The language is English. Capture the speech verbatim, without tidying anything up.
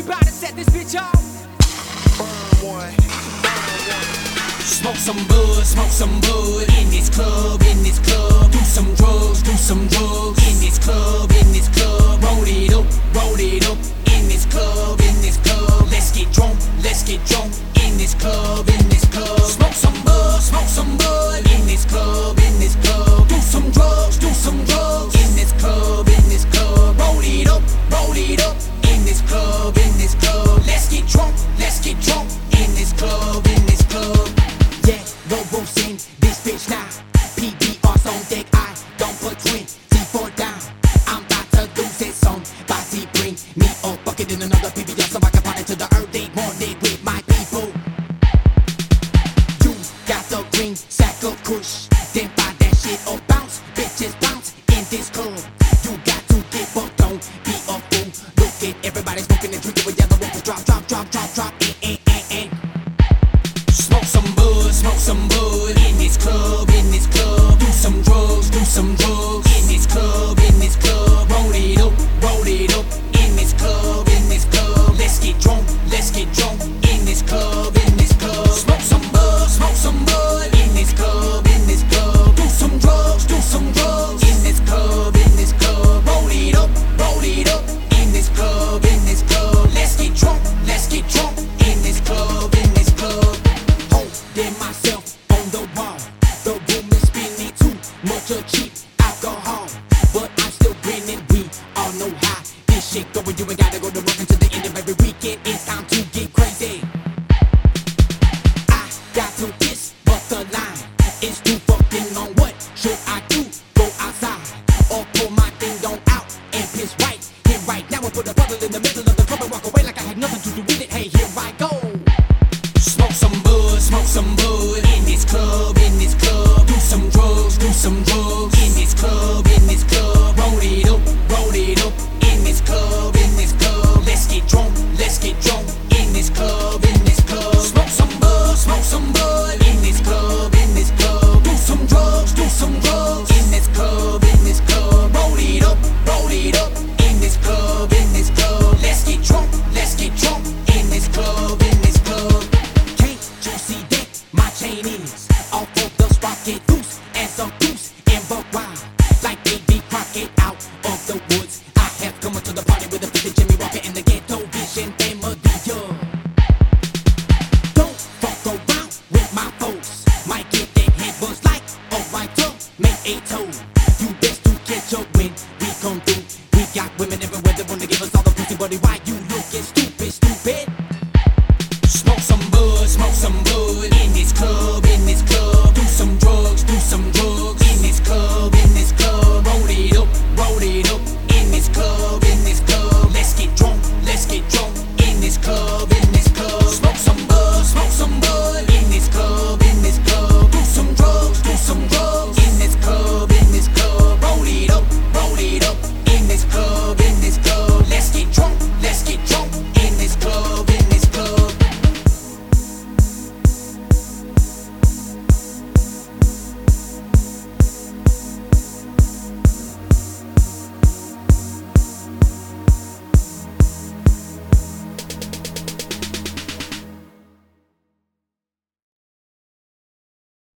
We bout to set this bitch off. Burn one, burn one. Smoke some bud, smoke some bud in this club, in this club. Do some drugs, do some drugs in this club, in this club. Roll it up, roll it up in this club, in this club. Let's get drunk, let's get drunk in this club, in this club. Smoke some bud, smoke some bud in this club, in this club. Do some drugs, do some drugs in this club, in this club. Roll it up, roll it up in this club, in this club. Let's get drunk, let's get drunk in this club, in this club. Yeah, Lobos in this bitch now. P B R's on deck, I don't put twin T four down. I'm about to lose it, somebody bring me a bucket in another P B R so I can party to the early morning with my people. You got the green sack of kush, then buy that shit or bounce, bitches bounce in this club. You got to get fucked, don't be a fool. Look at everybody smoking and drinking with yellow roses. Drop, drop, drop, drop, drop, eh, eh, eh, eh. Smoke some bud, smoke some bud in this club, in this club. Do some drugs, do some drugs in this club, in this club. Roll it up, roll it up in this club, in this club. Let's get drunk, let's get drunk in this club, in this club. Smoke some bud, smoke some bud in this club, in this club. Do some drugs, do some drugs in this club, in this club. Roll it up, roll it up in this club, in this club. Let's get drunk, let's get drunk in this club, in this club. Then myself on the wall. The room is spinning too much of cheap alcohol, but I'm still grinning. We all know how this shit going. You ain't gotta go to work until the end of every weekend. It's time to get crazy. I got to kiss, but the line is too fucking long. What should I do? Go outside or pull my thing on out and piss right here right now and put a puddle in the middle of the club and walk away like I had nothing to do with it. Hey, here I go. Smoke some bud, smoke some bud in this club, in this club. Do some drugs, do some drugs in this club, in this club. Roll it up, roll it up in this club, in this club. Let's get drunk, let's get drunk in this club, in this club. Smoke some bud, smoke some bud in this club, in this club. Do some drugs, do some drugs in this club, in this club. Roll it up, roll it up in this club, in this club. Let's get drunk, let's get drunk in this club, in this club. You see that my chain is off of the sprocket, loose as a goose and buck wild like baby Crockett out of the woods. I have come to the party with a bit of Jimmy Walker and the Ghetto Vision family. Don't fuck around with my folks, might get that head buzz like a white toe, make a toe.